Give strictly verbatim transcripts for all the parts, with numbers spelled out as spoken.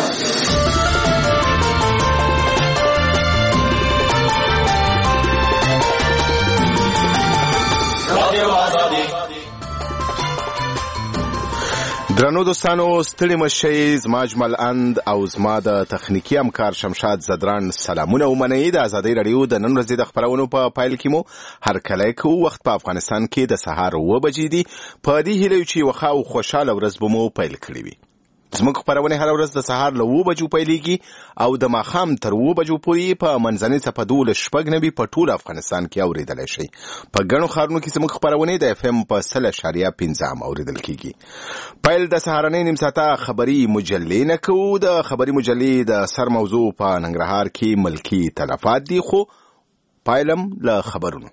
درنو دوستانو ستړي مشئ، زما اجمل اند او زما د تخنیکی همکار شمشاد زدران سلامونه ومنئ. د ازادۍ راډیو د نن ورځې د خبرونو په پایل کې مو هر کله کوو وخت په افغانستان کې د سهار اوه بجې دي. په دې هیله چې یوه ښه او خوشحاله ورځ به مو پیل کړې وي. زموږ خپرونې هره ورځ د سهار له اوه بجو پیلېږي او د ماښام تر اوه بجو پورې په منځنۍ څپه دولس شپږ نوي په ټول افغانستان کې اورېدلی شئ. په ګڼو ښارونو کې زموږ خپرونې د اف ام په سل اشاریه پنځه هم اورېدل کېږي. پیل د سهارنۍ نیم ساعته خبري مجلې نه کوو. د خبري مجلې د سر موضوع په ننګرهار کې ملکي تلفات دي، خو پایلم له خبرونو.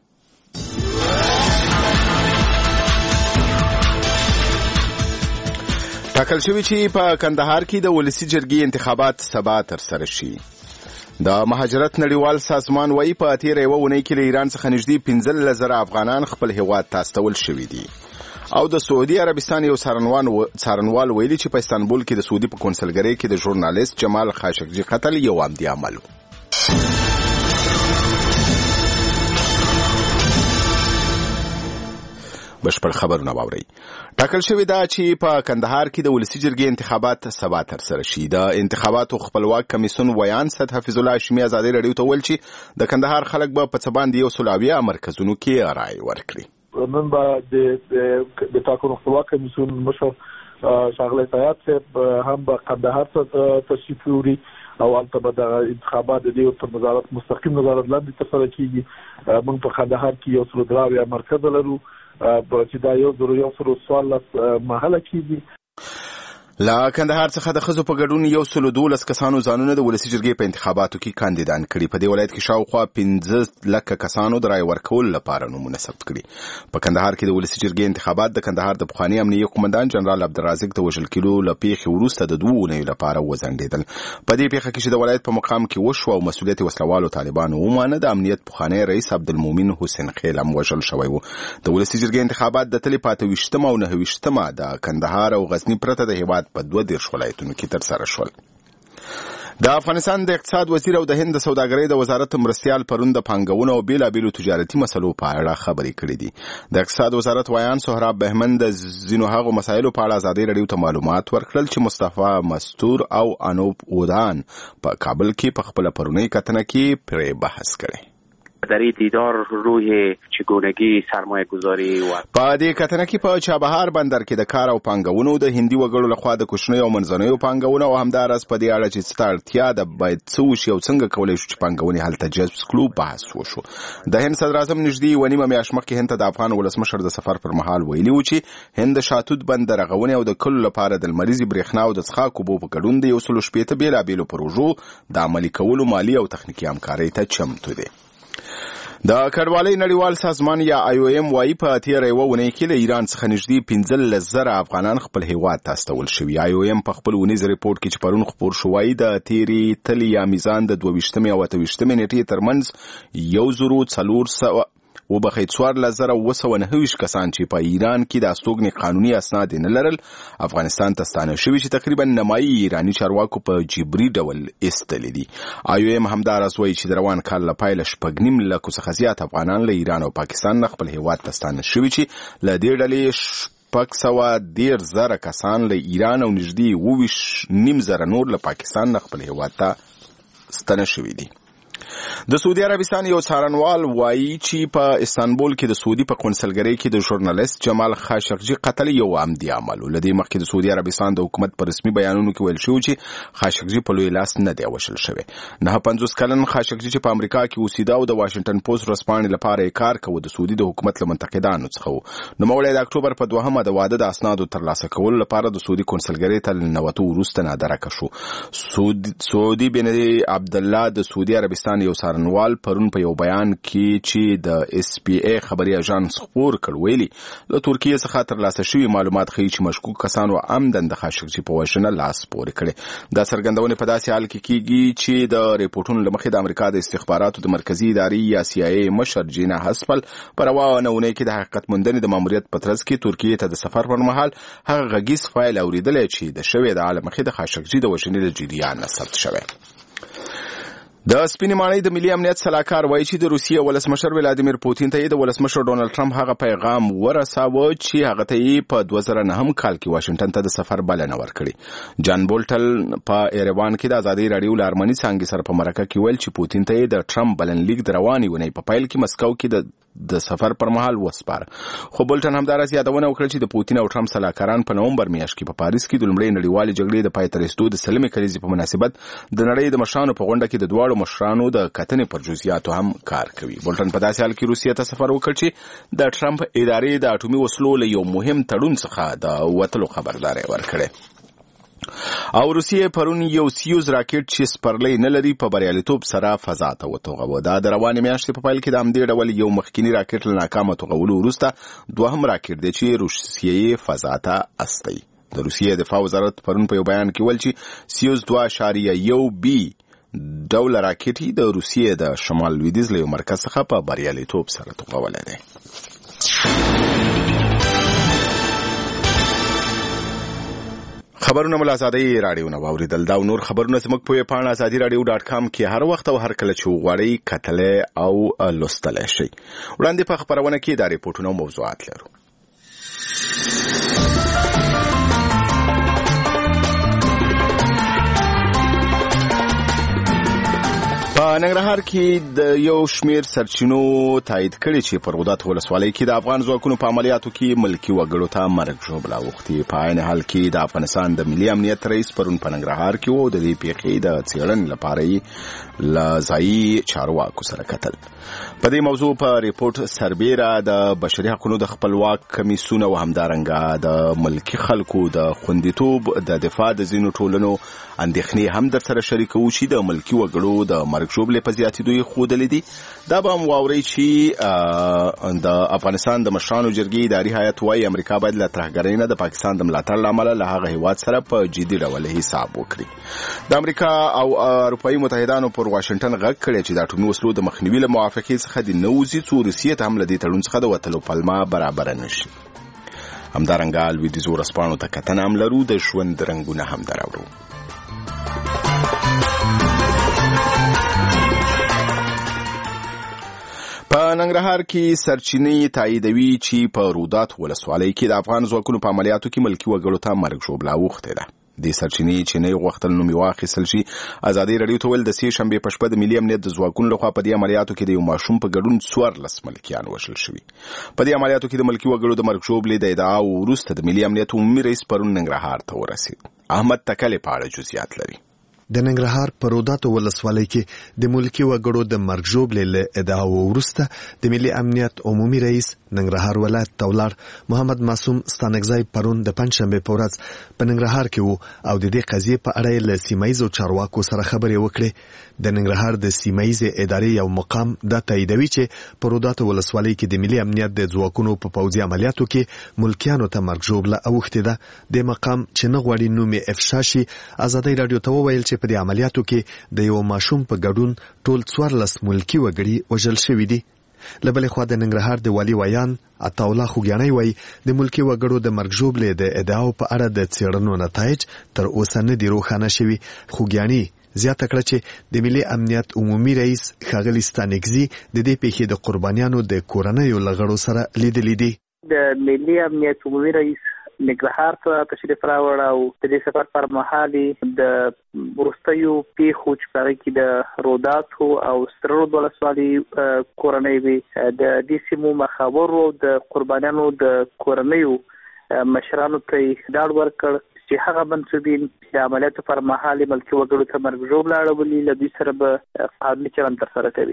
ټاکل شوي چې په کندهار کې د ولسي جرګې انتخابات سبا ترسره شي. د مهاجرت نړیوال سازمان وایي په تېره یوه اونۍ کې له ایران څخه نږدې پنځلس زره افغانان خپل هیواد ته استول شوي دي. او د سعودي عربستان یو څارنوال ویلي چې په استانبول کې د سعودي په کونسلګرۍ کې د ژورنالیست جمال خاشقجي قتل یو عمدي عمل و. بشپړ خبرونه واورئ. ټاکل شوې ده چې په کندهار کې د ولسي جرګې انتخابات سبا ترسره شي. د انتخاباتو خپلواک کمیسیون ویان سید حفیظ الله هاشمي ازادۍ راډیو ته وویل چې د کندهار خلک به په څه باندې یو سل اویا مرکزونو کې رایې ورکړي. نن به د ټاکنو خپلواک کمیسیون مشر ښاغلی سیاد صاحب هم به کندهار ته تشریف وړي او هلته به د انتخابات د دې تر نظارت مستقیم نظارت لاندې ترسره کېږي. موږ په کندهار کې یو سل درې اویا مرکز لرو چې دا یو زرو یو سلو څوارلس محله کېږي. له کندهار څخه د ښځو په ګډون یو سلو دولس کسانو ځانونه د ولسي جرګې په انتخاباتو کې کاندیدان کړي. په دې ولایت کې شاوخوا پنځه لکه کسانو د رایې ورکولو لپاره نومونه ثبت کړي. په کندهار کې د ولسي جرګې انتخابات د کندهار د پخواني امنیه قومندان جنرال عبدالرازق د وژل کېدو له پیښې وروسته د دوو اونیو لپاره وځنډېدل. په دې پیښه کې چې د ولایت په مقام کې وشو او مسؤلیت یې وسلوالو طالبانو ومانه، د امنیت پخوانی رئیس عبدالمؤمن حسین خیل هم وژل شوی و. د ولسي جرګې انتخابات د تلې په اته ویشتمه او نهه ویشتمه د کندهار او غزني پرته د هېواد په دوه دېرش ولایتونو کې ترسره شول. د افغانستان د اقتصاد وزیر او د هند د سوداګرۍ د وزارت مرستیال پرون د پانګونو او بیلابیلو تجارتي مسلو په اړه خبرې کړې دي. د اقتصاد وزارت ویان سهراب بهمن د ځینو هغو مسایلو په اړه ازادۍ راډیو ته معلومات ورکړل چې مصطفی مستور او انوپ اودان په کابل کې په خپله پرونۍ کتنه کې پرې بحث کړی. در این دیدار روی چگونگی سرمایه گذاری و په دې کتنه کې په چابهار بندر کې د کار او پانګونو د هندي وګړو لخوا د کوچنیو او منځنیو پانګونو او همداراز په دې اړه چې څه اړتیا ده باید څه وشي او څنګه کولی شو چې پانګونې هلته جذب کړو بحث وشو. د هند صدراعظم نږدې یوه نیمه میاشت مخکې هند ته د افغان ولسمشر د سفر پر مهال ویلي و چې هند د شاتوت بند د رغونې او د کلو لپاره د لمریزې برېښنا او د څښاک اوبو په ګډون د یو سلو شپېته بېلابېلو پروژو د عملي کولو مالي او تخنیکي همکارۍ ته چمتو دی. د کډوالۍ نړیوال سازمان یا آی او ایم وایي په تېره یوه اونۍ کې له ایران څخه نږدې پنځلس زره افغانان خپل هیواد ته استول شوي. آی او ایم په خپل اونیز ریپورټ کې چې پرون خپور شو وایي د تېرې تلې یا میزان د دوه ویشتمې او اته ویشتمې نېټې ترمنځ یو زرو څلور سوه وبخښئ څوارلس زره اوه سوه نهه ویشت کسان چې په ایران کې د استوګنې قانوني اسناد نه لرل افغانستان ته ستانه شوي چې تقریبا نیمایي ایراني چارواکو په جبري ډول ایستلي دي. آی او ایم همداراز وایي چې د روان کال له پیله شپږ نیم لکو څخه زیات افغانان له ایران او پاکستان نه خپل هیواد ته ستانه شوي چې له دې ډلې شپږ سوه دېرش زره کسان له ایران او نږدې اوه ویشت نیم زره نور له پاکستان نه خپل هیواد ته ستانه شوي دي. د سعودي عربستان یو څارنوال وایي چې په استانبول کې د سعودي په کونسلګرۍ کې د ژورنالیست جمال خاشقجي قتل یو عمدي عمل و. له دې مخکې د سعودي عربستان د حکومت په رسمي بیانونو کې ویل شوي چې خاشقجي په لوی لاس نه دی وژل شوی. نهه پنځوس کلن خاشقجي چې په امریکا کې اوسېده او د واشنګټن پوسټ ورځپاڼې لپاره یې کار کوه د سعودي د حکومت له منتقدانو څخه و. نوموړی د اکتوبر په دوهمه د واده د اسنادو ترلاسه کولو لپاره د سعودي کونسلګرۍ ته له ننوتو وروسته نادرکه شو. سعودي بن عبدالله د سعودي عربستان یو څارنوال پرون په یو بیان کې چې د اس پی ای خبري اژانس خبر کړ ویلي له ترکیه څخه ترلاسه شوي معلومات ښیي چې مشکوک کسانو عمدن د خاشقجي په وژنه لاس پورې کړی. دا څرګندونې په داسې حال کې کیږي چې د ریپورتونو له مخې د امریکا د استخباراتو د مرکزی ادارې یا سی آی ای مشر جینا هسپل په روانه اونۍ کې د حقیقت موندنې د ماموریت په ترڅ کې ترکیه ته د سفر پر مهال هغه غږیز فایل اوریدلی چې د شوې د عالم مخې د خاشقجي د وژنې د جریان ثبت شوی. د سپینې ماڼۍ د ملي امنیت سلاکار وایي چې د روسیې ولسمشر ولادیمیر پوتین ته د ولسمشر ډونالد ټرمپ هغه پیغام ورساوه چې هغه ته یې په دوه زره نهم کال کې واشنگټن ته د سفر بلنه ورکړې. جان بولټل په ایروان کې د ازادي راډیو له ارمني څانګې سره په مرکه کې ویل چې پوتین ته یې د ټرمپ بلنلیک د روانې ونې په پیل کې مسکو کې د د سفر پر مهال وسپاره. خو بولټن همداراز یادونه وکړه چې د پوتین او ټرمپ سلاکاران په نومبر میاشت کې په پاریس کې د لومړۍ نړیوالې جګړې د پای ته رسېدو د سلمې کلیزې په مناسبت د نړۍ د مشرانو په غونډه کې د دواړو مشرانو د کتنې پر جزئیاتو هم کار کوي. بولټن په داسې حال کې روسیې ته سفر وکړ چې د ټرمپ ادارې د اټومي وسلو له یو مهم تړون څخه د وتلو خبرداری ورکړي. او روسیې پرون یو سیوز راکټ چې سپرلی نه لري په بریالیتوب سره فضا ته وتوغه. دا د روانې میاشتې په پیل کې د همدې ډول یو مخکینی راکټ له ناکامه توغولو وروسته دوهم راکټ دی چې روسیې فضا ته استی. د روسیې دفاع وزارت پرون په یو بیان کې ویل چې سیوز دوه اعشاریه یو بی ډول راکټ د روسیې د شمال لویدیځ له یو مرکز څخه په بریالیتوب سره توغولی دی. خبرونه مل ازادي راډیو نه واوریدل. دا نور خبرونه زموږ په پاڼه ازادي راډیو ډاټ کام کې هر وخت او هر کله چې وغواړئ کتلې او لوستلای شئ. وړاندې په خبرونه کې دا ریپورتونه او موضوعات لرو. په ننګرهار کې د یو شمیر سرچینو تایید کړي چې په رودات ولسوالۍ کې د افغان ځواکونو په عملیاتو کې ملکي وګړو ته مرګ ژوبله اوښتې. په عین حال کې د افغانستان د ملي امنیت رئیس پرون په ننګرهار کې و د دې پیښې د څېړنې لپاره یې له ځایي چارواکو سره کتل. په دې موضوع په ریپورت سربیره د بشري حقوقو د خپلواک کمیسیون او همدارنګه د ملکي خلکو د خوندیتوب د دفاع د ځینو ټولنو اندېښنې هم در سره شریکوو چې د ملکي وګړو د مرګ ژوبلې په زیاتېدو یې ښودلې دي. دا به هم واورئ چې د افغانستان د مشرانو جرګې اداري هیات وایي امریکا باید له ترهګرۍ نه د پاکستان د ملاتړ له امله له هغه هیواد سره په جدي ډول حساب وکړي. د امریکا او اروپایي متحدانو پر واشنګټن غږ کړی چې د اټومي وسلو د مخنیوي له موافقې څخه د نوځي څو روسیې ته هم له دې تړون څخه د وتلو پلمه برابره نه شي. همدارنګه لویدیځو ورځپاڼو ته کتنه هم لرو. د ژوند رنګونه هم دراوړو. په ننګرهار کې سرچینې تاییدوي چې په رودات ولسوالۍ کې د افغان ځواکونو په عملیاتو کې ملکي وګړو ته مرګ ژوبله اوښتې ده. دې سرچینې چې نه غوښتل نوم یې واخیستل شي. ازادي راډیو ته ویل د سې شنبې په شپه د ملي امنیت د ځواکونو لخوا په دې عملیاتو کې د یو ماشوم په ګډون څوارلس ملکیان وژل شوي. په دې عملیاتو کې د ملکي وګړو د مرګ ژوبلې د ادعاو وروسته د ملي امنیت عمومي رئیس پرون ننګرهار ته ورسېد. احمد تکلې په اړه جزئیات لري. د ننګرهار په روداتو ولسوالۍ کې د ملکي وګړو د مرګ ژوبلې له ادعاو وروسته د ملي امنیت عمومي رئیس ننګرهار ولایت ته ولاړ. محمد معصوم ستانکزی پرون د پنجشنبې په ورځ په ننګرهار کې وو او د دې قضیې په اړه له سیمایزو چارواکو سره خبرې وکړې. د ننګرهار د سیمایزې ادارې یو مقام دا تاییدوي چې په روداتو ولسوالۍ کې د ملي امنیت د ځواکونو په پوځي عملیاتو کې ملکیانو ته مرګ ژوبله اوښتې ده. د مقام چې نه غواړي نوم یې افشا شي ازادي راډیو ته وویل چې په دې عملیاتو کې د یو ماشوم په ګډون ټول څوارلس ملکي وګړي وژل شوي دي. له بلې خوا د ننګرهار د والي ویان عطاالله خوږیاڼی وایي د ملکي وګړو د مرګ ژوبلې د ادعاو په اړه د څېړنو نتایج تر اوسه نه دي روښانه شوي. خوږیاڼي زیاته کړه چې د ملي امنیت عمومي رئیس ښاغلي ستانکزي د دې پیښې د قربانیانو د کورنیو له غړو سره لیدلي دي. د ملي امنیت عمومي رئیس ننګرهار ته تشریف راوړ او د دې سفر پر مهال د وروستیو پیښو چې په هغې کې د روداتو او سرود ولسوالۍ کورنۍ وي د دې سیمو مخاورو د قربانیانو د کورنیو مشرانو ته یې ډاډ ورکړ چې هغه منصوبین د عملیاتو پر مهال ملکي وګړو ته مرګ ژوبله اړولي له دوی سره به قانوني چلند ترسره کوي.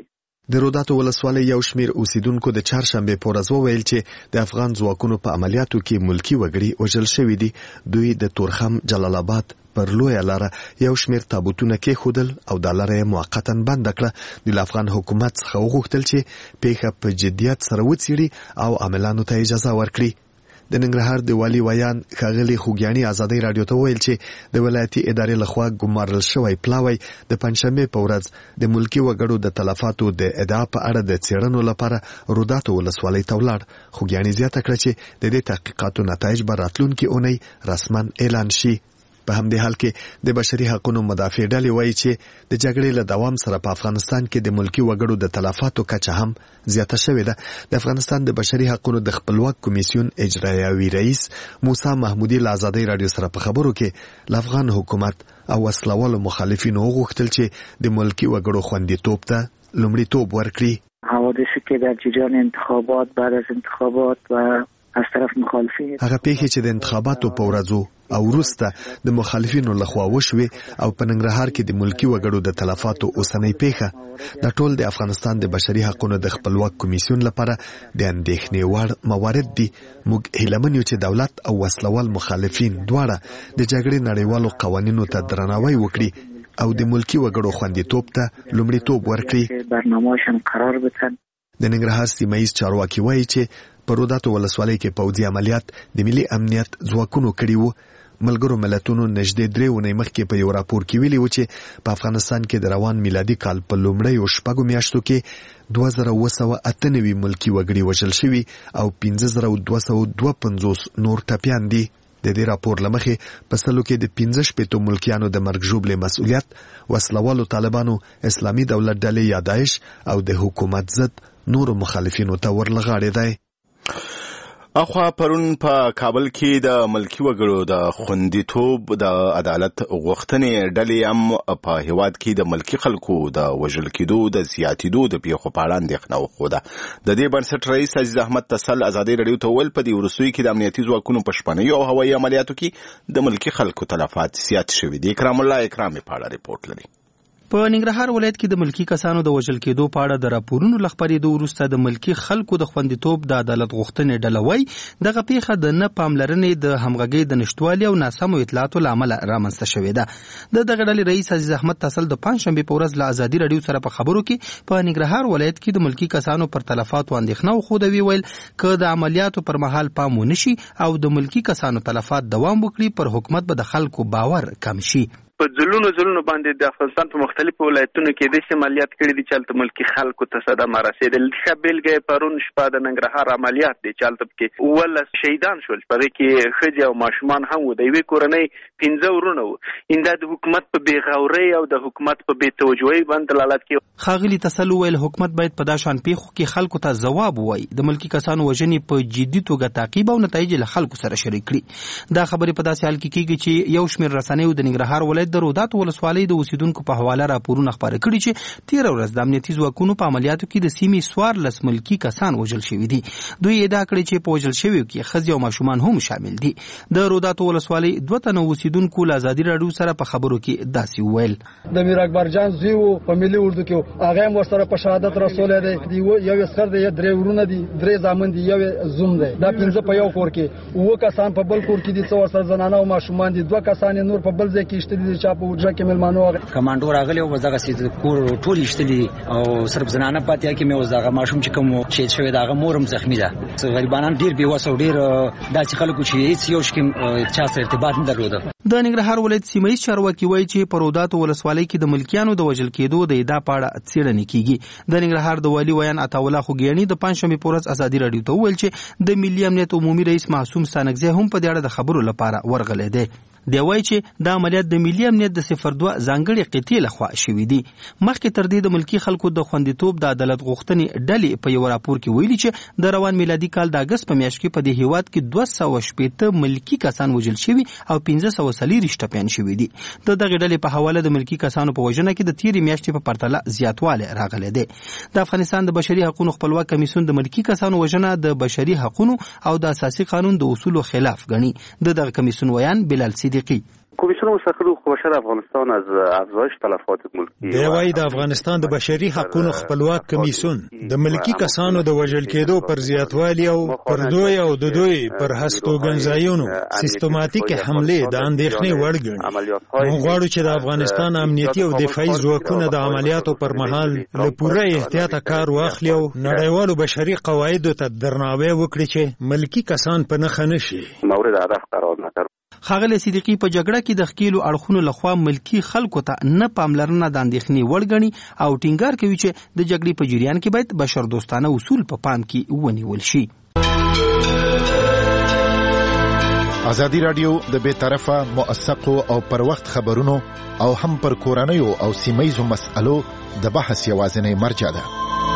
د روداتو ولسوالۍ یو شمیر اوسیدونکو د چهارشنبه په ورځ وویل چې د افغان ځواکونو په عملیاتو کې ملکی وګړي وژل شوي دي. دوی د تورخم جلال آباد پر لویه لاره یو شمیر تابوتونه کېښودل او دا لاره یې موقتا بنده کړه. د افغان حکومت څخه وغوښتل چې پیښه په جدیت سره وڅېړي او عاملانو ته اجازه ورکړي. د ننګرهار د والي ویان ښاغلي خوږیاڼي ازادۍ راډیو ته وویل چې د ولایتي ادارې لخوا ګمارل شوی پلاوی د پنجشنبې په ورځ د ملکي وګړو د تلفاتو د ادعا په اړه د څېړنو لپاره روداتو ولسوالۍ ته ولاړ. خوږیاڼي زیاته کړه چې د دې تحقیقاتو نتایج به راتلونکي اونۍ رسما اعلان شي. په همدې حال کې د بشري حقوقو مدافع ډلې وایي چې د جګړې له دوام سره په افغانستان کې د ملکي وګړو د تلفاتو کچه هم زیاته شوې ده. د افغانستان د بشري حقوقو د خپلواک کمیسیون اجرایوي رئیس موسی محمودي له ازادۍ راډیو سره په خبرو کې له افغان حکومت او وسلوالو مخالفینو وغوښتل چې د ملکي وګړو خوندیتوب ته لومړیتوب ورکړي. حوادثی که در جریان انتخابات بعد از انتخابات و از طرف مخالفین هغه پیښې چې د انتخاباتو په ورځو او وروسته د مخالفینو لخوا وشوي او په ننګرهار کې د ملکي وګړو د تلفاتو اوسنۍ پیښه د ټول د افغانستان د بشري حقوقو د خپلواک کمیسیون لپاره د اندېښنې وړ موارد دي. موږ هیله یو چې دولت او وسلوال مخالفین دواړه د جګړې نړیوالو قوانینو ته درناوی وکړي او د ملکي وګړو خوندیتوب ته لومړیتوب ورکړي. برنامه‌شان قرار بدن. د ننګرهار سیمه ییز چارواکي وایي چې په روداتو ولسوالۍ کې پوځي عملیات د ملي امنیت ځواکونو کړي وو. ملګرو ملتونو نږدې درې اونۍ مخکې په یو راپور کې ویلي و چې په افغانستان کې د روان میلادي کال په لومړیو شپږو میاشتو کې دوه زره اوه سوه اته نوي ملکي وګړي وژل شوي او پنځه زره دوه سوه دوه پنځوس نور ټپیان دي. د دې راپور له مخې په سلو کې د پنځه شپېتو ملکیانو د مرګ ژوبلې مسؤلیت وسلوالو طالبانو، اسلامي دولت ډلې یا داعش او د حکومت ضد نورو مخالفینو ته ورلغاړې دی. اخوا پرون په کابل کې د ملکي وګړو د خوندیتوب د عدالت غوښتنې ډلې هم په هیواد کې د ملکي خلکو د وژل کېدو د زیاتېدو د پیښو په اړه اندېښنه وښوده. د دې بنسټ رئیس عزیز احمد تسل ازادۍ راډیو ته وویل په دې وروستیو کې د امنیتي ځواکونو په شپنیو او هوایي عملیاتو کې د ملکي خلکو تلفات زیات شوي دي. اکرام الله اکرامي په اړه رپورټ لري. په ننګرهار ولایت کې د ملکی کسانو د وژل کېدو په اړه د راپورونو لخپرېدو وروسته د ملکی خلکو د خوندیتوب د عدالت غوښتنې ډله وایي دغه پیښه د نه پاملرنې د همغږۍ د نشټوالي او ناسمو اطلاعاتو له امله رامنځته شوې ده. د دغه ډلې رئیس عزیز احمد تسل د پنجشنبې په ورځ له ازادي راډیو سره په خبرو کې په ننګرهار ولایت کې د ملکی کسانو پر تلفاتو اندېښنه وښوده. وی ویل که د عملیاتو پر مهال پام ونشي او د ملکی کسانو تلفات دوام وکړي پر حکومت به د خلکو باور کم شي. په ځلونو ځلونو باندې د افغانستان په مختلفو ولایتونو کې د عملیات کړي دي چې هلته ملکي خلکو ته صدمه رسېدل. ښه بېلګه یې پرون شپه د ننګرهار عملیات دی چې هلته پکې اوولس شهیدان شول، په هغې کې ښځې او ماشومان هم وو. د یوې کورنۍ پنځه ورونه وو. دا د حکومت په بېغورۍ او د حکومت په بېتوجهۍ باندې دلالت کوي. ښاغلي تسل وویل حکومت باید په دا شان پیښو کې خلکو ته ځواب ووایي، د ملکي کسانو وژنې په جدي توګه تعقیب او نتایج له خلکو سره شریک کړي. دا خبرې په داسې حال کې کېږي چې یو شمېر رسنیو د ننګرهار ولایت د روداتو ولسوالۍ د اوسیدونکو په حواله راپورونه خپاره کړي چې تېره ورځ د امنیتي ځواکونو په عملیاتو کې د سیمې څوارلس ملکي کسان وژل شوي دي. دوی ادعا کړې چې په وژل شویو کې ښځې او ماشومان هم شامل دي. د روداتو ولسوالۍ دوه تنه اوسیدونکو له ازادي راډیو سره په خبرو کې داسې وویل. د میر اکبر جان زوی و په ملي اردو کې هغه هم ورسره په شهادت رسولی دی. یو سر دی، درې ورونه دي، درې زامن دي، یو زوم دی. دا پنځه په یو کور کې، اووه کسان په بل کور کې دي، څه ورسره زنانه او ماشومان دي، دوه کسان نور په بل ځای کې ایشتلي دي چې په حجره کې کمانډو راغلی او دغه سي کور ټول ایشتلي او صرف زنانه پاتې کې مې اوس دغه ماشوم چې کوم شهید شوی دغه مورم زخمی ده. غریبانان ډیر بې وسه او ډیر داسې خلکو چې هیڅ یو شکم چا سره ارتباط نه درلوده. د ننګرهار ولایت سیمه ییز چارواکي وایي چې په روداتو ولسوالۍ کې د ملکیانو د وژل کېدو د ادعا په اړه څېړنې کېږي. د ننګرهار د والي ویان عطاالله خوږیاڼي د پنجشنبې په ورځ ازادي راډیو ته وویل چې د ملي امنیت عمومي رئیس معصوم ستانکزی هم په دې اړه د خبرو لپاره ورغلی دی. دی وایي چې دا عملیات د ملي امنیت د صفر دوه ځانګړې قطعې لخوا شوي دي. مخکې تر دې د ملکي خلکو د خوندیتوب د عدالت غوښتنې ډلې په یو راپور کې ویلي چې د روان میلادي کال د اګست په میاشت کې په دې هیواد کې دوه سوه شپېته ملکي کسان وژل شوي او پنځه سوه څلېرویشت ټپیان شوي دي. د دغې ډلې په حواله د ملکي کسانو په وژنه کې د تېرې میاشتې په پرتله زیاتوالی راغلی دی. د افغانستان د بشري حقوقو خپلواک کمیسیون د ملکي کسانو وژنه د بشري حقوقو او د اساسي قانون د اصولو خلاف ګڼي. د دغه کمیسیون ویان بلال صدیقي کمیسیون مستقل حقوق بشر افغانستان از افزایش تلفات ملکی دی وايي د افغانستان د بشري حقوقو خپلواک کمیسیون د ملکی کسانو د وژل کېدو پر زیاتوالي او پر دوی او د دوی پر هستوګنځایونو سیستماتیک حمله د اندېښنې وړ ګڼي. موږ غواړو چې د افغانستان امنیتي او دفاعي ځواکونه د عملیاتو پر مهال له پوره احتیاط کار واخلي او نړیوالو بشري قواعدو ته درناوی وکړي چې ملکی کسان په نښه نشي. مورد هدف قرار نکړي. ښاغلی صدیقي په جګړه کې د ښکیلو اړخونو لخوا ملکی خلکو ته نه پاملرنه د اندېښنې وړ ګڼي او ټینګار کوي چې د جګړې په جریان کې باید بشردوستانه اصول په پام کې ونیول شي. ازادي راډیو د بې طرفه موثقو او پر وخت خبرونو او هم پر کورنیو او سیمه‌یزو مسألو د بحث یوازینی مرجع ده.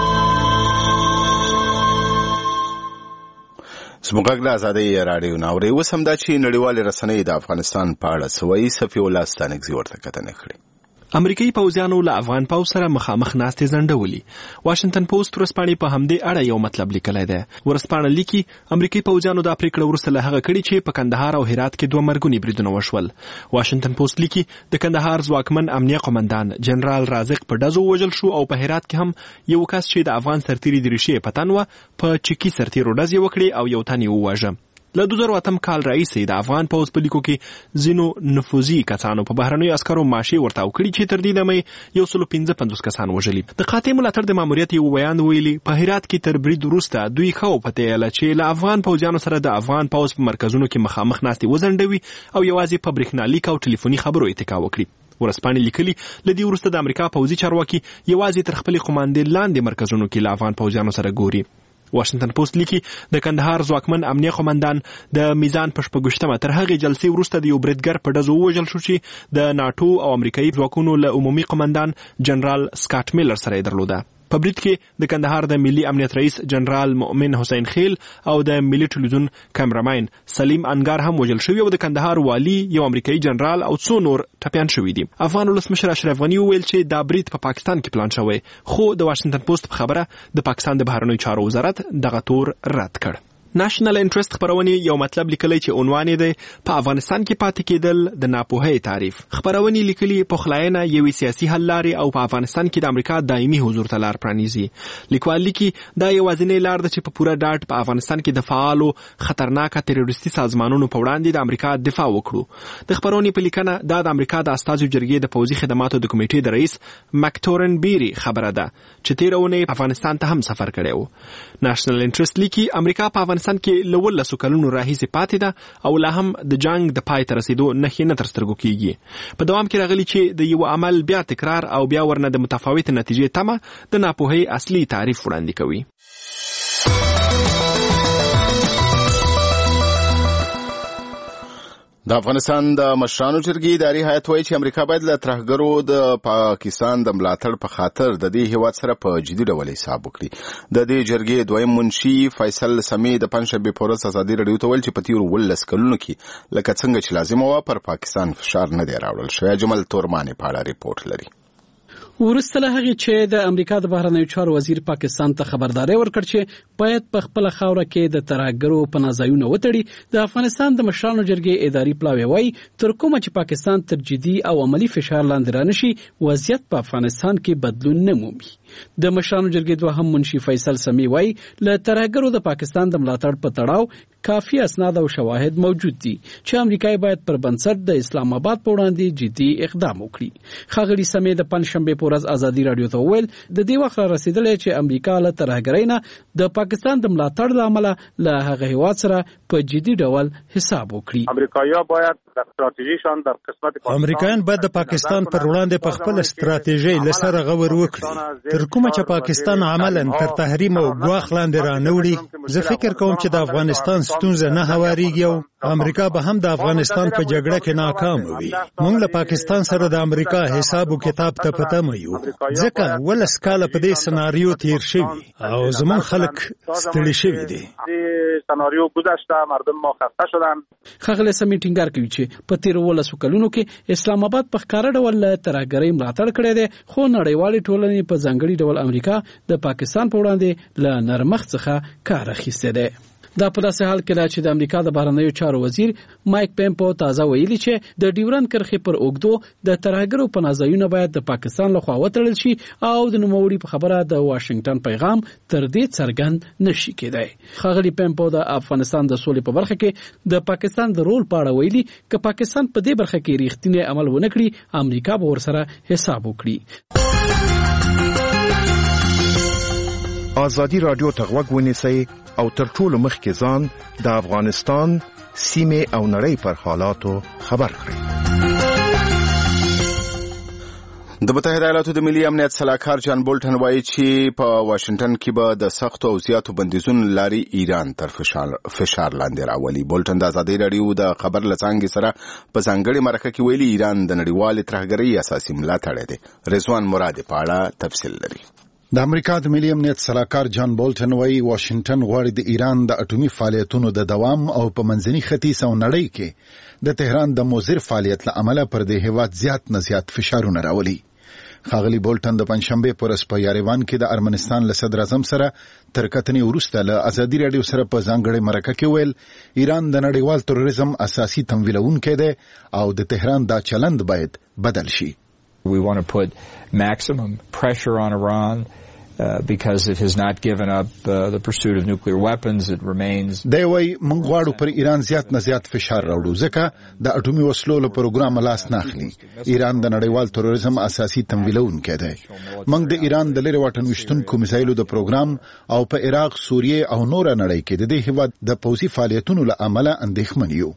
زموږ له ازادي راډیو ناوړي اوس هم دا چې نړیوال رسنۍ د افغانستان په اړه سوي صفي الله ستانکزي ورته کتنه کړې. امریکایي پوځیانو له افغان پوځ سره مخامخ ناستې ځنډولې. واشنگټن پوسټ ورځپاڼې په همدې اړه یو مطلب لیکلی دی. ورځپاڼه لیکي امریکایي پوځیانو دا پریکړه وروسته له هغه کړې چې په کندهار او هرات کې دوه مرګوني بریدونه وشول. واشنگټن پوسټ لیکي د کندهار ځواکمن امنیه قومندان جنرال رازق په ډزو وژل شو او په هرات کې هم یو کس چې د افغان سرتیري د ریشې په تن وه په چکی سرتیرو ډزې وکړې او یو تن یې وواژه. له دوه زره اتم کال راهیسې د افغان پوځ په لیکو کې ځینو نفوذي کسانو په بهرنیو عسکرو ماشې ورتاو کړي چې تر دې دمه یو سل پنځه پنځوس کسان وژلي. د قاطع ملاتړ د ماموریت یو بیان ویلي په هرات کې تر برید وروسته دوی ښه وپتېیله چې له افغان پوځیانو سره د افغان پوځ په مرکزونو کې مخامخ ناستې وځنډوي او یوازې په برېښنالیک او ټلیفوني خبرو اتکا وکړي. ورځپاڼې لیکلي له دې وروسته د امریکا پوځي چارواکي یوازې تر خپلې قوماندې لاندې مرکزونو کې له افغان پوځیانو سره ګوري. واشنگټن پوسټ لیکي د کندهار ځواکمن امنیه قومندان د میزان په شپږویشتمه تر هغې جلسې وروسته د یو بریدګر په ډزو ووژل شو چې د ناټو او امریکایي ځواکونو له عمومي قومندان جنرال سکاټ میلر سره یې درلوده. په برید کې د کندهار د ملي امنیت رئیس جنرال مؤمن حسین خیل او د ملي ټلویزیون کیمرامین سلیم انګار هم وژل شوي او د کندهار والي یو امریکایي جنرال او څو نور ټپیان شوي دي. افغان ولسمشر اشرف غني وویل چې دا برید په پاکستان کې پلان شوی، خو د واشنگټن پوسټ په خبره د پاکستان د بهرنیو چارو وزارت دغه تور رد کړ. ناشنل انټرست خبرونې یو مطلب لیکلی چې عنوان یې دی په افغانستان کې پاتې کېدل د ناپوهۍ تعریف. خبرونې لیکلي پخلاینه یوې سیاسي حل لارې او په افغانستان کې د امریکا دایمي حضور ته لار پرانیزي. لیکوال لیکي دا یوازینۍ لار ده چې په پوره ډاډ په افغانستان کې د فعالو خطرناکه تروریستي سازمانونو په وړاندې د امریکا دفاع وکړو. د خبرونې په لیکنه دا د امریکا د استازو جرګې د پوځي خدماتو د کمیټې د رئیس مکتورن بیری خبره ده چې تېره اونۍ افغانستان ته هم سفر کړی و. ناشنل انټرست لیکي امریکا په افغانستان کې له ولسو کلونو راهیسې پاتې ده او لا هم د جنگ د پای ته رسېدو نښې نه تر سترګو کېږي. په دوام کې راغلي چې د یو عمل بیا تکرار او بیا ورنه د متفاوتې نتیجې تمه د ناپوهۍ اصلي تعریف وړاندې کوي. د افغانستان د مشرانو جرګې اداري هیئت وایي چې امریکا باید له ترهګرو د پاکستان د ملاتړ په خاطر د دې هیواد سره په جدي ډول حساب وکړي. د دې جرګې دویم منشي فیصل سمې د پنجشنبې په ورځ ازادي راډیو ته ویل چې په تېرو اوولس کلونو کې لکه څنګه چې لازمه وه پر پاکستان فشار نه دی راوړل شوی. جمال تورمانې په اړه ریپورټ لري. وروسته له هغې چې د امریکا د بهرنیو چارو وزیر پاکستان ته خبرداری ورکړ چې باید په خپله خاوره کې د ترهګرو پناه ځایونه وتړي، د افغانستان د مشرانو جرګې اداري پلاوی وایي تر کومه چې پاکستان تر جدي او عملي فشار لاندې رانشي وضعیت په افغانستان کې بدلون نه مومي. د مشرانو جرګې دوهم منشي فیصل سمې وایي له ترهګرو د پاکستان د ملاتړ په تړاو کافي اسناد او شواهد موجود دي چې امریکا باید پر بنسټ د اسلام آباد په وړاندې جدي اقدام وکړي. ښاغلي سمې د پنجشنبې په ورځ ازادي راډیو ته وویل د دې وخت را رسېدلی چې امریکا له ترهګرۍ نه د پاکستان د ملاتړ له امله له هغه هیواد سره په جدي ډول حساب وکړي. امریکایان باید د استراتیژیشان در قسمت امریکایان باید د پاکستان پر وړاندې په خپل استراتیژۍ له سره غور وکړي. تر کومه چې پاکستان عملاً تر تحریم او ګواښ لاندې رانوړي، زه فکر کوم چې د افغانستان ستونزه نه هواریږي او امریکا به هم د افغانستان په جګړه کې ناکام وي. موږ له پاکستان سره د امریکا حساب او کتاب ته په تمه یو، ځکه ولس کاله په دې سناریو تیر شوي او زموږ خلک ستړي شوي دي. سناریو گذشته مردم ما خسته شدن. ښاغلی سمې ټینګار کوي چې په تیرو ولسو کلونو کې اسلام آباد په ښکاره ډول له ترهګرۍ ملاتړ کړی دی، خو نړیوالې ټولنې په ځانګړي ډول امریکا د پاکستان په وړاندې له نرمښت څخه کار اخیستی دی. دا په داسې حال کې چې د امریکا د بهرنیو چارو وزیر مایک پمپو تازه ویلي چې د ډیورن کرښې پر اوږدو د ترهګرو پناه باید د پاکستان لخوا وتړل شي او د نوموړي په خبره د واشنگټن پیغام تر دې څرګند نشي کېدای. ښاغلي پمپو د افغانستان د سولې په برخه کې د پاکستان د رول په اړه ویلي چې پاکستان په دې برخه کې ریښتینی عمل ونه کړي امریکا به ورسره حساب وکړي. آزادي رادیو ته غوږ ونیسئ او تر ټولو مخکې ځان د افغانستان سیمې او نړۍ پر حالاتو خبر کړئ. د متحده ایالاتو د ملي امنیت سلاکار جان بولټن وایي چې په واشنگټن کې به د سختو او زیاتو بندیزونو لاري ایران تر فشار فشار لاندې راولي. بولټن د ازادي رادیو د خبر لڅانګې سره په ځانګړي مرکه کې ویلي ایران د نړیوال ترهګرۍ اساسي ملاتړی دی. رضوان مراد په اړه تفصیل لري. د امریکا د ملي امنیت سلاکار جان بولټن وایي واشنگټن غواړي د ایران د اټومي فعالیتونو د دوام او په منځني ختیځ او نړۍ کې د تهران د موزر فعالیت له امله پر دې هیواد زیات نه زیات فشارونه راولي. ښاغلي بولټن د پنځشنبه پر ورځ په یاریوان کې د ارمنستان له صدر اعظم سره تر کتنې وروسته له ازادي رادیو سره په ځانګړې مرکه کې ویل ایران د نړیوال تروریزم اساسي تمویلونکی دی او د تهران دا چلند باید بدل شي. We want to put maximum pressure on Iran Uh, because it has not given up uh, the pursuit of nuclear weapons. It remains. دی وای موږ غواړو پر ایران زیات نه زیات فشار راوړو ځکه د اټومي وسلو له پروګرام لاس نه اخلي. ایران د نړیوال تروریزم اساسي تمویلونکی دی. موږ د ایران د لري واټن وشتونکو میزایلو د پروګرام او په عراق، سوریه او نور نړۍ کې د دې هیواد د پوځي فعالیتونو له امله اندېښمن یو.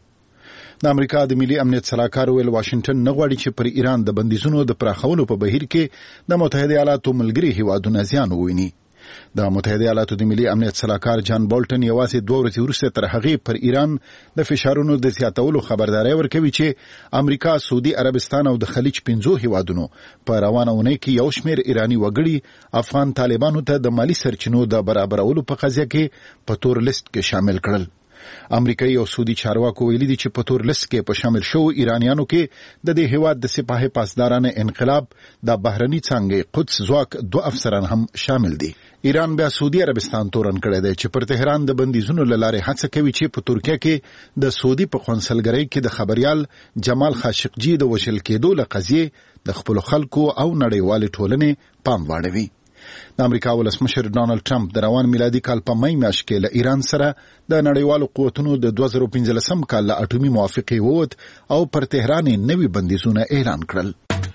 د امریکا د ملي امنیت سلاکار ویل واشنگټن نه غواړي چې پر ایران د بندیزونو د پراخولو په بهیر کې د متحده ایالاتو ملګري هیوادونه زیان وویني. د متحده ایالاتو د ملي امنیت سلاکار جان بولټن یوازې دوه ورځې وروسته تر هغې پر ایران د فشارونو د زیاتولو خبرداري ورکوي چې امریکا، سعودي عربستان او د خلیج پنځو هیوادونو په روانه اونۍ کې یو شمېر ایرانی وګړي افغان طالبانو ته د مالی سرچینو د برابرولو په قضیه کې په تور لیست کې شامل کړل. امریکایي او سعودي چارواکو ویلي دي چې په تور لیست کې په شامل شو ایرانیانو کې د دې هیواد د سپاه پاسدارانه انقلاب د بهرني څانګې قدس ځواک دوه افسران هم شامل دي. ایران بیا سعودي عربستان تورن کړی دی چې پر تهران د بندیزونو له لارې هڅه کوي چې په ترکیه کې د سعودي په قونسلګرۍ کې د خبريال جمال خاشقجي د وژل کېدو له قضیې د خپل خلکو او نړیوال ټولنې پام واړوي. د امریکا ولسمشر ډانلډ ټرمپ د روان میلادي کال په مای میاشت کې له ایران سره د نړیوالو قوتونو د دوه زره پنځلسم کال له اټومي موافقې ووت او پر تهران نوي بندیزونه اعلان کړل.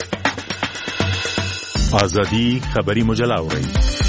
ازادي خبري مجله اوري.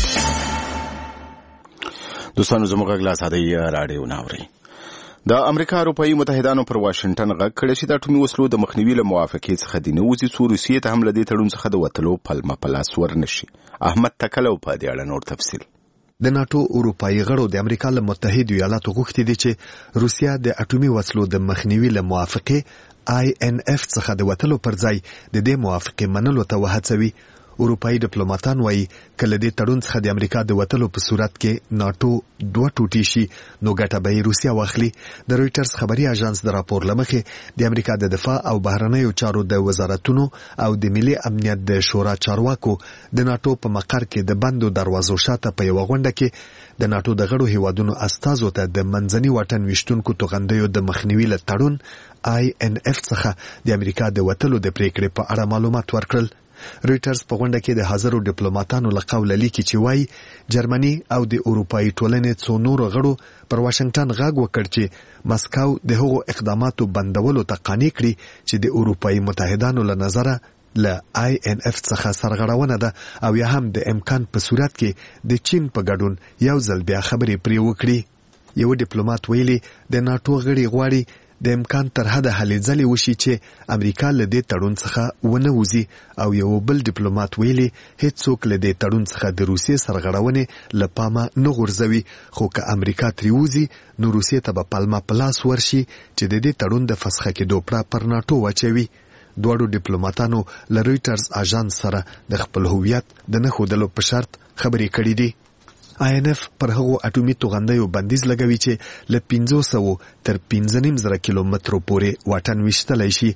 دوستانو زموږ غږ له ازادي رادیو ناوري. د امریکا اروپאי متحدانو پر واشنگټن غږ کړی چې د اټومي وسلو د مخنیوي له موافقې څخه د نوځي څو روسیې ته هم له دې تړون څخه د وتلو پلمه په لاس ورنشي. احمد تکلو په دې اړه نور تفصیل. د ناتو اروپאי غړو د امریکا له متحده ایالاتو غوښتي دي چې روسیا د اټومي وسلو د مخنیوي له موافقې آی ان اف څخه د وتلو پر ځای د دې موافقې منلو ته وهڅوي. اروپאי ډیپلوماټان وایي کله دې تړون څخه د امریکا د وتلو په صورت کې ناتو دوه ټوټې شي نو ګټه به روسیا واخلي. د رويټرز خبري اژانس د راپور لمخې د امریکا د دفاع او بهرنیو چارو د وزارتونو او د ملي امنیت د شورا چارواکو د ناتو په مقر کې د بندو دروازو شاته په یو غونډه کې د ناتو د غړو هیوادونو استازو ته د منځني واټن وشتونکو توغندیو د مخنیوي له تړون آی ان اف څخه د امریکا د وتلو د پریکړې په اړه معلومات ورکړل. رويټرز په غونډه کې د حاضرو ډیپلوماټانو له قوله لیکي چې وایي جرمني او د اروپאי ټولنې څو نور غړو پر واشنگټن غږ وکړ چې مسکو د هغو اقداماتو بندولو ته قانع کړي چې د اروپאי متحدانو له نظره له آی ان اف څخه سرغړونه ده او یا هم د امکان په صورت کې د چین په ګډون یو ځل بیا خبرې پرې وکړي. یو ډیپلوماټ ویلي د ناتو غړي غواړي د امکان تر حده هلې ځلې وشي چې امریکا له دې تړون څخه ونه وځي او یو بل ډیپلوماټ ویلي هیڅوک له دې تړون څخه د روسیې سرغړونې له پامه نه غورځوي خو که امریکا ترې وځي نو روسیې ته به پلمه په لاس ورشي چې د دې تړون د فسخه کېدو پړه پر ناټو واچوي. دواړو ډیپلوماټانو له رويټرز اژانس سره د خپل هویت د نه ښودلو په شرط خبرې کړې دي. آی ان اف پر هغو اټومي توغندیو بندیز لګوي چې له پنځه سوه تر پنځه نیم زره کیلومترو پورې واټن وشتلی شي.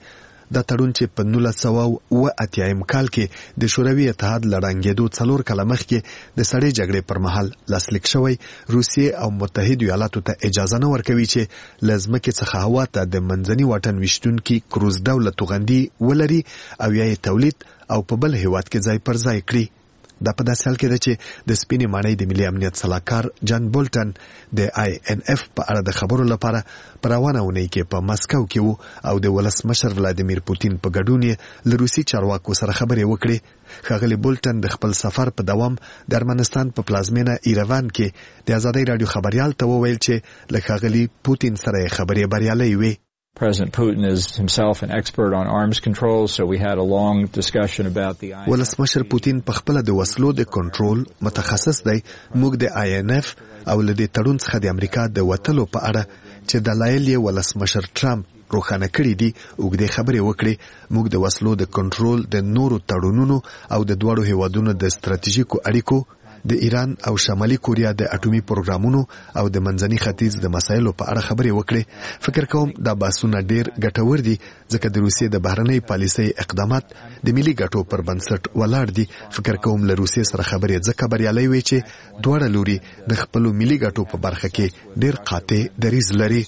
دا تړون چې په نولس سوه اوه اتیایم کال کې د شوروي اتحاد لړنګېدو څلور کاله مخکې د سړې جګړې پر مهال لاسلیک شوی، روسیې او متحدو ایالاتو ته اجازه نه ورکوي چې له ځمکې څخه هوا ته د منځني واټن ویشتونکي کروز ډوله توغندي ولري او یا یې تولید او په بل هیواد کې ځای پر ځای کړي. دا په داسې حال کې ده چې د سپینې ماڼۍ د ملي امنیت سلاکار جان بولټن د آی ان اف په اړه د خبرو لپاره په روانه اونۍ کې په مسکو کې وو او د ولسمشر ولادیمیر پوتین په ګډون یې له روسي چارواکو سره خبرې وکړې. ښاغلي بولټن د خپل سفر په دوام د ارمنستان په پلازمینه ایروان کې د ازادۍ راډیو خبریال ته وویل چې له ښاغلي پوتین سره یې خبرې بریالۍ وې. President Putin is himself an expert on arms control, so we had a long discussion about the I N F. ولسمشر پوتین په خپل د وسلو د کنټرول متخصص دی. موږ د آی ان اف او له دې تړون څخه د امریکا د وتلو په اړه چې دلایل یې ولسمشر ټرمپ روښانه کړي دي اوږدې خبرې وکړي. موږ د وسلو د کنټرول د نورو تړونونو او د دواړو هیوادونو د ستراتیژیکو اړیکو، د ایران او شمالي کوریا د اټومي پروګرامونو او د منځني ختیځ د مسایلو په اړه خبرې وکړي. فکر کوم دا بحثونه ډیر ګټور دي ځکه د روسیې د بهرنۍ پالیسۍ اقدامات د ملي ګټو پر بنسټ ولاړ دي. فکر کوم له روسیې سره خبرې ځکه بریالۍ وي چې دواړه لوري د خپلو ملي ګټو په برخه کې ډیر قاطع دریځ لري.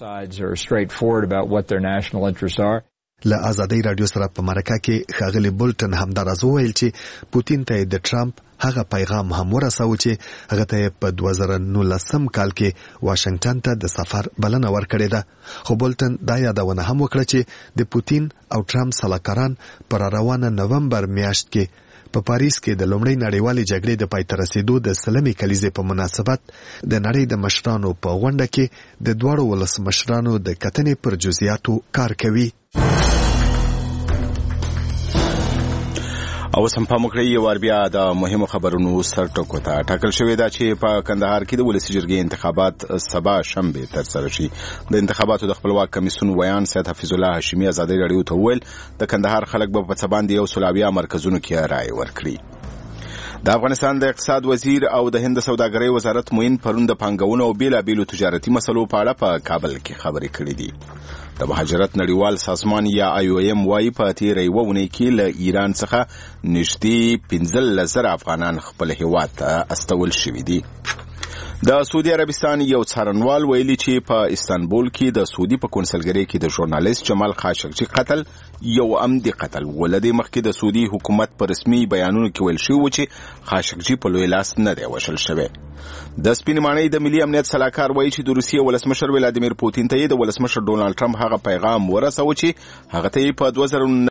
له ازادۍ راډیو سره په مرکه کې ښاغلي بولټن همداراز وویل چې پوتین ته د ټرمپ هغه پیغام هم ورساوه چې هغه ته په دوه زره نولسم کال کې واشنگټن ته د سفر بلنه ورکړې ده. خو بولټن دا یادونه هم وکړه چې د پوتین او ټرمپ سلاکاران پر روانه نومبر میاشت کې په پاریس کې د لومړۍ نړیوالې جګړې د پای ته رسیدو د سلمې کلیزې په مناسبت د نړۍ د مشرانو په غونډه کې د دواړو ولسمشرانو د کتنې پر جزئیاتو کار کوي. او سم په مکړی یو ور بیا د مهمو خبرونو سرټکو ته ټاکل شوې ده چې په کندهار کې د ولسی جرګې انتخابات سبا شنبه تر سره شي. د انتخاباتو د خپلواک کمیسیون ویان سید حفیظ الله هاشمی ازادۍ راډیو ته ویل د کندهار خلک به په څباندې یو سلاویا مرکزونو کې رائے ورکړي. د افغانستان د اقتصاد وزیر او د هند سوداګرۍ وزارت موین پرون د پانګونو او بیلابیلو تجارتي مسلو په اړه په کابل کې خبرې کړې دي. د مهاجرت نړیوال سازمان یا آی او ایم وايي په تیرې یوه اونۍ کې له ایران څخه نږدې پنځلس زره افغانان خپل هیواد ته استول شوي دي. د سعودي عربستان یو څارنوال ویلي چې په استانبول کې د سعودي په کونسلګرۍ کې د ژورنالیست جمال خاشقجي قتل یو عمدي قتل ولدي مخکې د سعودي حکومت په رسمي بیانونو کې ویل شوی و چې خاشقجي په لوی لاس نه دی وشل شوی. د سپینې ماڼۍ د ملي امنیت سلاکار وایي چې د روسیې ولسمشر ولادیمیر پوتین ته د ولسمشر ډونالد ټرمپ هغه پیغام ورساوه چې هغه ته په دوه زره